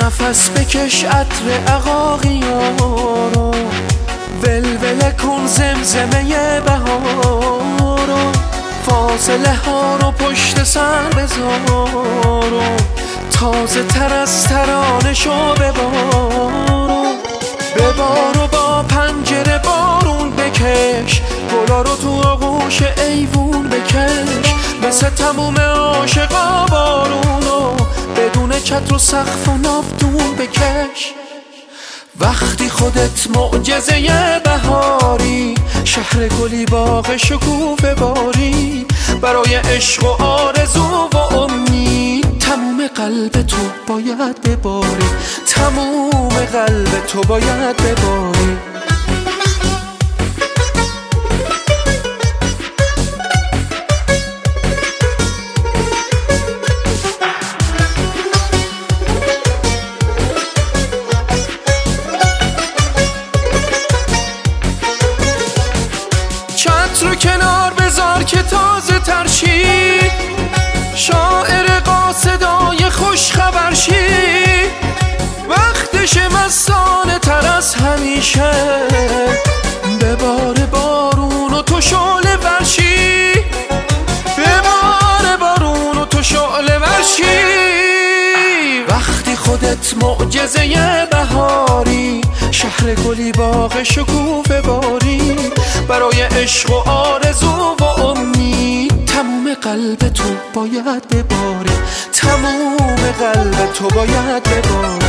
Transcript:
نفس بکش عطر عقاقیارو، ولوله کن زمزمه بهارو، فاصله ها رو پشت سر بذارو، تازه تر از ترانه شو ببارو با پنجره بارون بکش، گلا رو تو آغوش ایوون بکش، مثل تموم عاشقا بارونو بدون چتر و سقف و ناودون بکش. وقتی خودت معجزه بهاری، شهر گلی باغ شکوفه باری، برای عشق و آرزو و امید تموم قلب تو باید بباری، تموم قلب تو باید بباری. چتر کنار بذار که تازه ترشی، شاعر قاصدای خوش خبرشی، وقتش مستانه تر از همیشه، ببار بارون و تو شعله ورشی، ببار بارون و تو شعله ورشی. وقتی خودت معجزه بهاری، شهر گلی باغ شکوفه باری، برای عشق و آرزو و امید تموم قلب تو باید بباری، تموم قلب تو باید بباری.